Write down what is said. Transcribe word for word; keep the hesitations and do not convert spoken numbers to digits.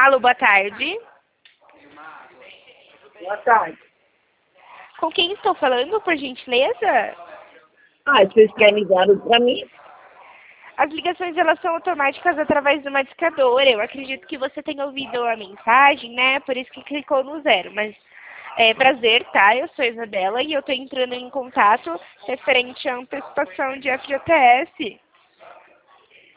Alô, boa tarde. Boa tarde. Com quem estou falando, por gentileza? Ah, vocês querem ligar para mim? As ligações elas são automáticas através de uma discadora. Eu acredito que você tenha ouvido a mensagem, né? Por isso que clicou no zero. Mas é prazer, tá? Eu sou a Isabela e eu estou entrando em contato referente à antecipação de F G T S.